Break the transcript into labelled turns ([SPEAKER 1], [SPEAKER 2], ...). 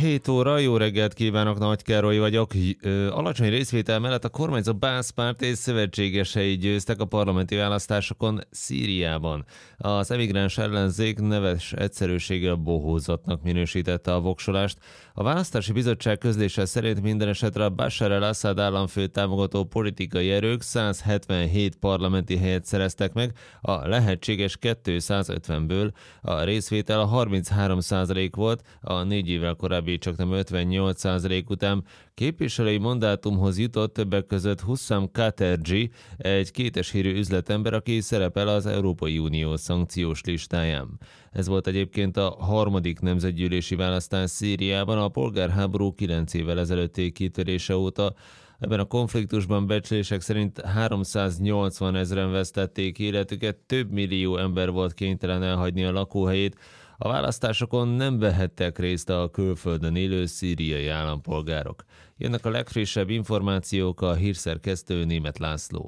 [SPEAKER 1] 7 óra, jó reggelt kívánok, Nagy Károly vagyok. Alacsony részvétel mellett a kormányzó Baath-párt és szövetségesei győztek a parlamenti választásokon Szíriában. Az emigráns ellenzék neves egyszerűséggel bohózatnak minősítette a voksolást. A választási bizottság közlése szerint minden esetre a Bashar al-Assad államfő támogató politikai erők 177 parlamenti helyet szereztek meg, a lehetséges 250-ből. A részvétel a 33% volt, a 4 évvel korábbi csaknem 58% után. Képviselői mandátumhoz jutott többek között Hussam Katerji, egy kéteshírű üzletember, aki szerepel az Európai Unió szankciós listáján. Ez volt egyébként a harmadik nemzetgyűlési választás Szíriában a polgárháború 9 évvel ezelőtti kitörése óta. Ebben a konfliktusban becslések szerint 380 000 vesztették életüket, több millió ember volt kénytelen elhagyni a lakóhelyét. A választásokon nem vehettek részt a külföldön élő szíriai állampolgárok. Jönnek a legfrissebb információk, a hírszerkesztő Németh László.